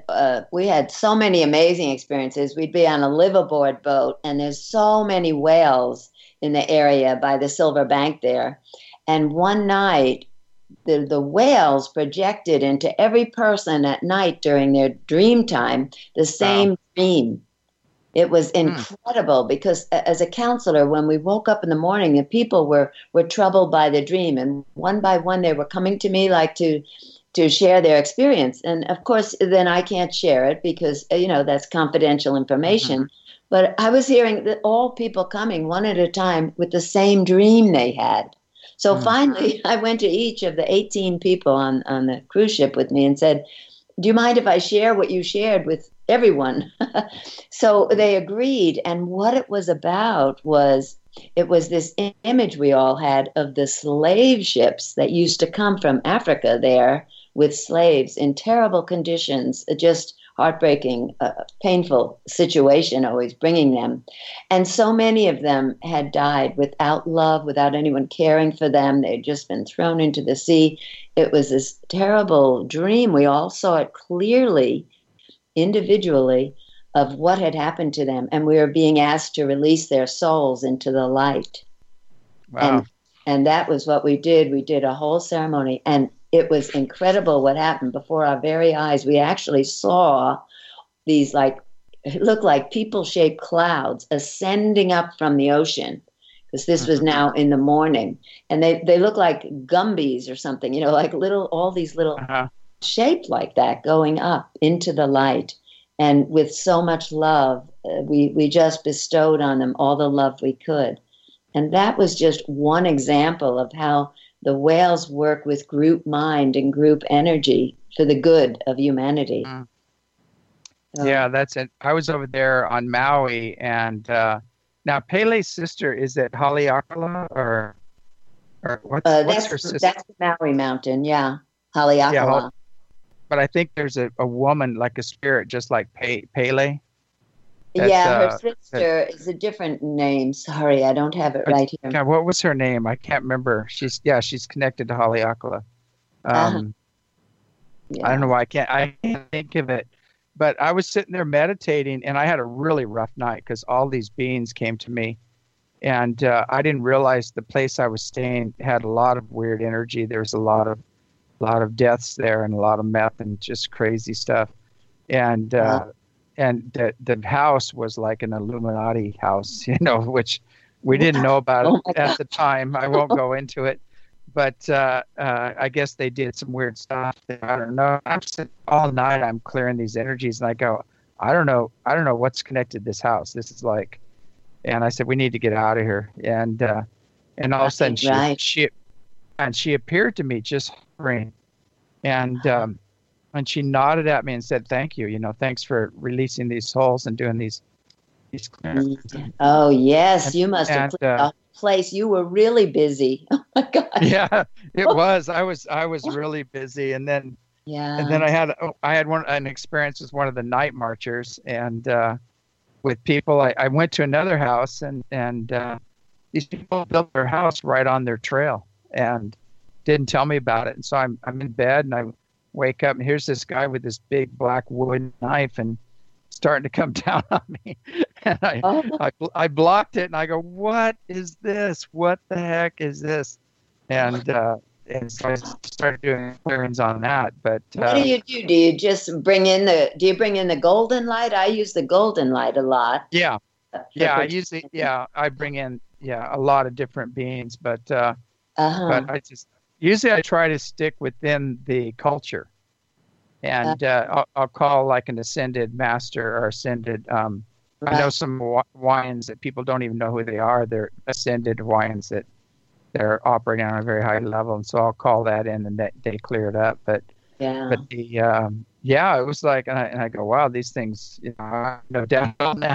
had so many amazing experiences. We'd be on a liveaboard boat, and there's so many whales in the area by the Silver Bank there. And one night, the whales projected into every person at night during their dream time the same dream. It was incredible because as a counselor, when we woke up in the morning, the people were troubled by the dream, and one by one they were coming to me like to share their experience. And of course, then I can't share it because, you know, that's confidential information. Mm-hmm. But I was hearing that all people coming one at a time with the same dream they had. So finally, I went to each of the 18 people on the cruise ship with me and said, do you mind if I share what you shared with everyone? So they agreed. And what it was about was this image we all had of the slave ships that used to come from Africa there with slaves in terrible conditions, just heartbreaking, painful situation always bringing them. And so many of them had died without love, without anyone caring for them. They'd just been thrown into the sea. It was this terrible dream. We all saw it clearly, individually, of what had happened to them. And we were being asked to release their souls into the light. Wow. And that was what we did. We did a whole ceremony, and it was incredible what happened before our very eyes. We actually saw these it looked like people-shaped clouds ascending up from the ocean, because this was now in the morning. And they look like Gumbies or something, you know, like all these little shaped like that going up into the light. and with so much love, we just bestowed on them all the love we could. And that was just one example of how the whales work with group mind and group energy for the good of humanity. Mm. So, Yeah, that's it. I was over there on Maui, and now Pele's sister, is it Haleakala or what's her sister? that's the Maui mountain, yeah, Yeah, Haleakala. but I think there's a woman like a spirit, just like Pele. That's, Yeah, her that, sister is a different name. Sorry, I don't have it right here. God, what was her name? I can't remember. She's connected to Haleakala. Uh-huh. I don't Yeah. know why I can't think of it. But I was sitting there meditating, and I had a really rough night because all these beings came to me, and I didn't realize the place I was staying had a lot of weird energy. There was a lot of deaths there, and a lot of meth and just crazy stuff. And Wow. and the house was like an Illuminati house, which we didn't know about Oh my at God. the time. I won't go into it, but I guess they did some weird stuff. I don't know. I'm sitting all night. I'm clearing these energies, and I go, I don't know what's connected to this house. This is like, and I said, we need to get out of here. And all of a sudden, Right. she appeared to me just hovering, and she nodded at me and said, "Thank you. Thanks for releasing these souls and doing these clearances." Oh, yes, And, you must have and cleared the whole place. You were really busy. Oh my God. yeah, it was. I was really busy, and then Yeah. I had an experience with one of the night marchers, and with people. I went to another house, and these people built their house right on their trail and didn't tell me about it. And so I'm in bed, and I wake up, and here's this guy with this big black wooden knife and starting to come down on me. And Oh, I blocked it, and I go, "What is this? What the heck is this?" And so I started doing clearings on that. But what do you do? Do you just do you bring in the golden light? I use the golden light a lot. yeah, For I protection. usually I bring in a lot of different beings, but Uh-huh. I try to stick within the culture, Uh, and I'll call like an ascended master or ascended. I know right. some Hawaiians that people don't even know who they are. They're ascended Hawaiians that they're operating on a very high level, and so I'll call that in, and they clear it up. But Yeah. the it was like, and I go, wow, these things, I know down now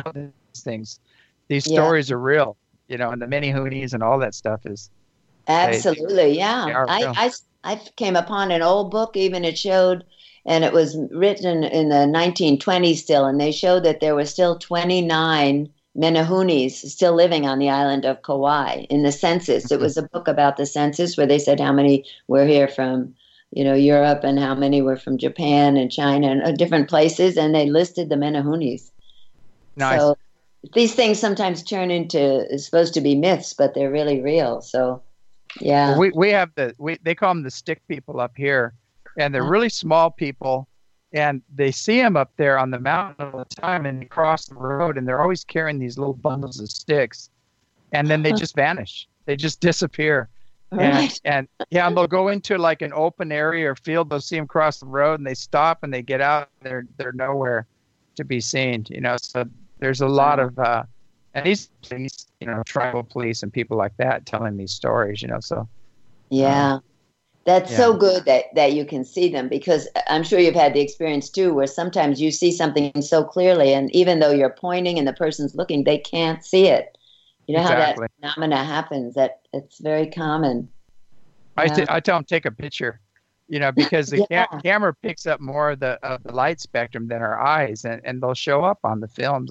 these Yeah. stories are real, and the many hoonies and all that stuff is they Absolutely. Yeah. are real. I came upon an old book, even it showed, and it was written in the 1920s still, and they showed that there were still 29 Menahunis still living on the island of Kauai in the census. It was a book about the census where they said how many were here from, Europe and how many were from Japan and China and different places, and they listed the Menahunis. Nice. So these things sometimes turn into it's supposed to be myths, but they're really real. So Well, yeah. we have they call them the stick people up here, and they're really small people, and they see them up there on the mountain all the time, and they cross the road, and they're always carrying these little bundles of sticks, and then they just vanish. They just disappear. Right. And and they'll go into like an open area or field. They'll see them cross the road, and they stop, and they get out. They're nowhere to be seen. So there's a lot of and these police, tribal police and people like that telling these stories. So Yeah. That's yeah, so good that you can see them, because I'm sure you've had the experience too where sometimes you see something so clearly, and even though you're pointing and the person's looking, they can't see it. You know how that exactly. phenomena happens, that it's very common. I Yeah. tell them take a picture, because the Yeah. camera picks up more of the light spectrum than our eyes, and they'll show up on the films.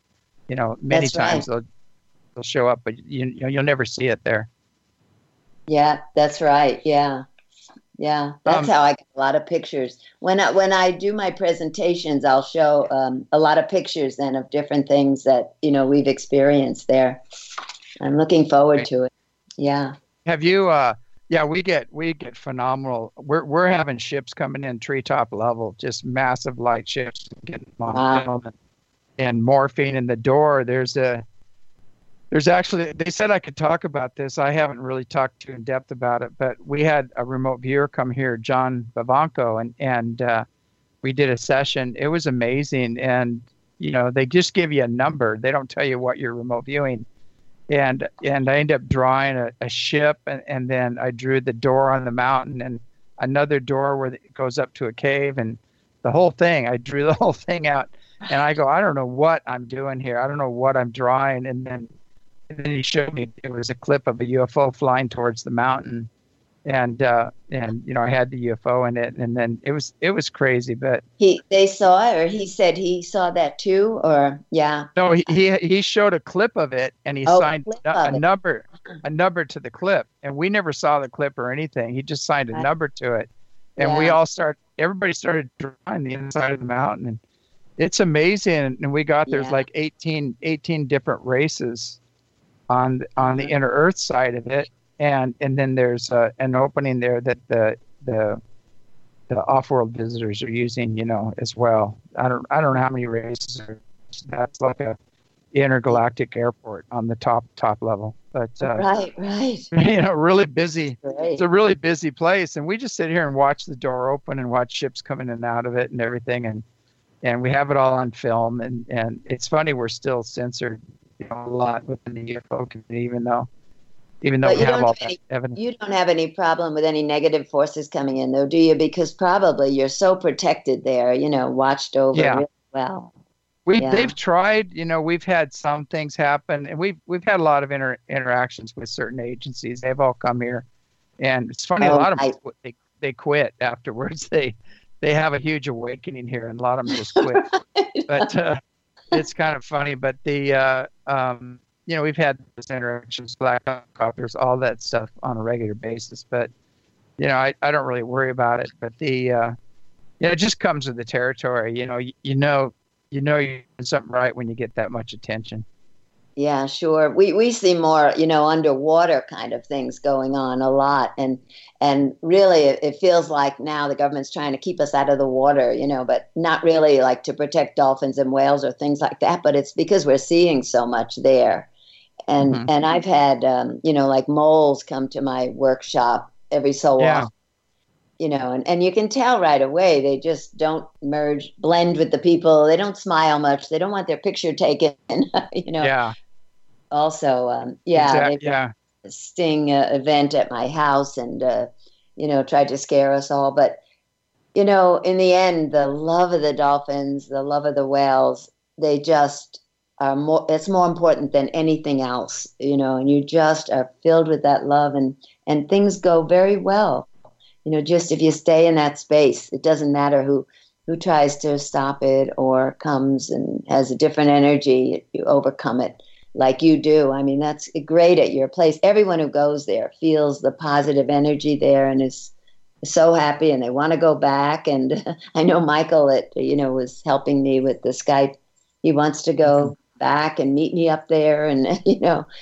Many That's right. times they'll show up, but you'll never see it there. Yeah, that's right. Yeah. Yeah, that's Um, how I get a lot of pictures. When I do my presentations, I'll show a lot of pictures then of different things that we've experienced there. I'm looking forward to it. Yeah. have you? Yeah, we get phenomenal. We're having ships coming in treetop level, just massive light ships getting on Wow. film and morphine in the door. There's actually, they said I could talk about this. I haven't really talked too in depth about it, but we had a remote viewer come here, John Bavanco, and we did a session. It was amazing. And, they just give you a number. They don't tell you what you're remote viewing. And I ended up drawing a ship, and then I drew the door on the mountain and another door where it goes up to a cave, and the whole thing. I drew the whole thing out, and I go, I don't know what I'm doing here. I don't know what I'm drawing. And then he showed me it was a clip of a UFO flying towards the mountain, and I had the UFO in it, and then it was crazy. But they saw it, or he said he saw that too, or yeah. No, he showed a clip of it, and he signed a number to the clip, and we never saw the clip or anything. He just signed a number to it, and everybody started drawing the inside of the mountain, and it's amazing. And we got there's like 18 different races on the inner Earth side of it. And then there's an opening there that the off-world visitors are using, as well. I don't know how many races are. That's like a intergalactic airport on the top level. But right. Really busy. Right. It's a really busy place, and we just sit here and watch the door open and watch ships coming in and out of it and everything, and we have it all on film. And it's funny, we're still censored, a lot within the UFO community, even though we have all that evidence. You don't have any problem with any negative forces coming in, though, do you? Because probably you're so protected there, watched over really well. They've tried, we've had some things happen, and we've had a lot of interactions with certain agencies. They've all come here, and it's funny, a lot of them, they quit afterwards. They have a huge awakening here, and a lot of them just quit. But it's kind of funny. But we've had those interactions, black helicopters, all that stuff on a regular basis. But, I don't really worry about it. But it just comes with the territory. You know you're doing something right when you get that much attention. Yeah, sure. We see more, underwater kind of things going on a lot. And really, it feels like now the government's trying to keep us out of the water, but not really like to protect dolphins and whales or things like that. But it's because we're seeing so much there. And I've had, like moles come to my workshop every so often, and you can tell right away, they just don't blend with the people. They don't smile much. They don't want their picture taken, Yeah. Also, exactly. A sting event at my house and, tried to scare us all. But, in the end, the love of the dolphins, the love of the whales, they just are more, it's more important than anything else, and you just are filled with that love and things go very well. Just if you stay in that space, it doesn't matter who tries to stop it or comes and has a different energy, you overcome it like you do. I mean, that's great at your place. Everyone who goes there feels the positive energy there and is so happy, and they want to go back. And I know Michael was helping me with the Skype. He wants to go back and meet me up there, and it's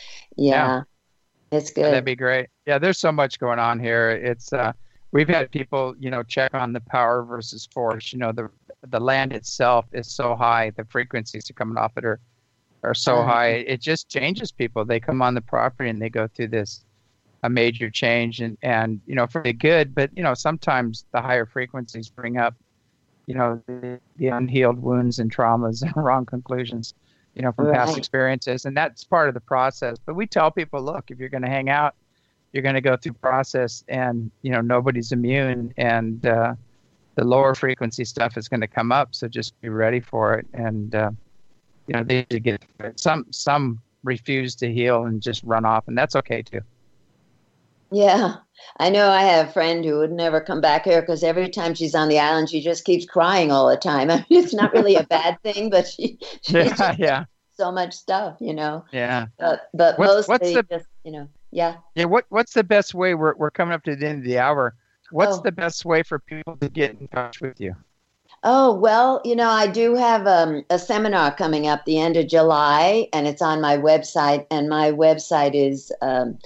good. That'd be great. Yeah, there's so much going on here. It's we've had people check on the power versus force. The land itself is so high, the frequencies that are coming off it are so high, it just changes people. They come on the property and they go through a major change, and for the good. But sometimes the higher frequencies bring up the unhealed wounds and traumas and wrong conclusions from past experiences, and that's part of the process. But we tell people, look, if you're going to hang out, you're going to go through process, and nobody's immune, and the lower frequency stuff is going to come up, so just be ready for it. And they get it. Some refuse to heal and just run off, and that's okay too. Yeah, I know. I have a friend who would never come back here because every time she's on the island, she just keeps crying all the time. I mean, it's not really a bad thing, but she so much stuff, Yeah. But mostly just, Yeah. What's the best way? We're coming up to the end of the hour. What's the best way for people to get in touch with you? Oh, well, I do have a seminar coming up the end of July, and it's on my website, and my website is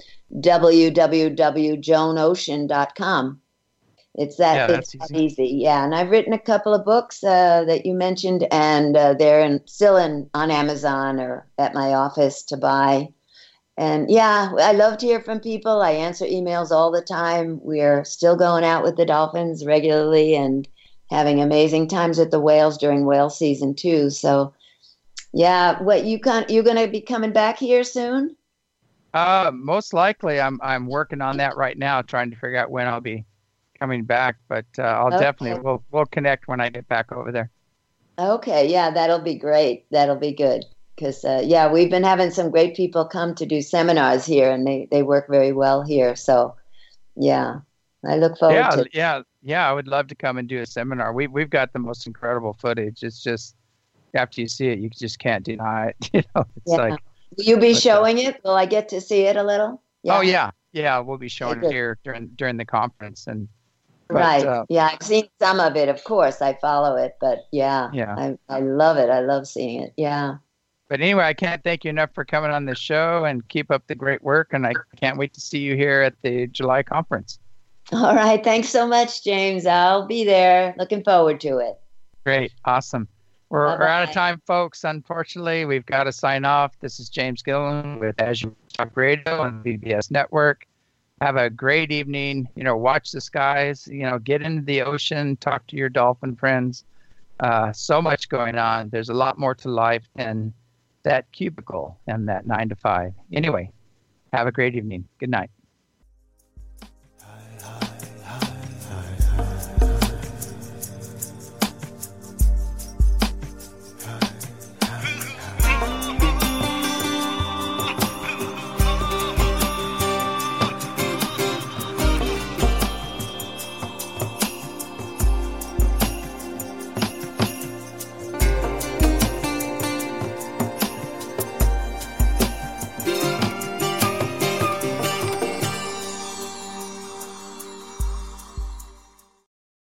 www.joanocean.com. It's that's easy. Yeah, and I've written a couple of books that you mentioned, and they're still on Amazon or at my office to buy. And yeah, I love to hear from people. I answer emails all the time. We're still going out with the dolphins regularly, and having amazing times with the whales during whale season too. So, yeah, you're going to be coming back here soon? Most likely, I'm working on that right now, trying to figure out when I'll be coming back. But I'll definitely we'll connect when I get back over there. Okay, yeah, that'll be great. That'll be good because yeah, we've been having some great people come to do seminars here, and they work very well here. So, yeah, I look forward to it. Yeah. I would love to come and do a seminar. We've got the most incredible footage. It's just after you see it, you just can't deny it. It's like. Will you be showing it? Will I get to see it a little? Yeah. Oh yeah. We'll be showing it here during the conference Right. Yeah, I've seen some of it. Of course, I follow it, but yeah. I love it. I love seeing it. Yeah. But anyway, I can't thank you enough for coming on the show, and keep up the great work. And I can't wait to see you here at the July conference. All right. Thanks so much, James. I'll be there. Looking forward to it. Great. Awesome. We're out of time, folks. Unfortunately, we've got to sign off. This is James Gillen with Azure Talk Radio on the BBS Network. Have a great evening. Watch the skies. Get into the ocean. Talk to your dolphin friends. So much going on. There's a lot more to life than that cubicle and that 9 to 5. Anyway, have a great evening. Good night.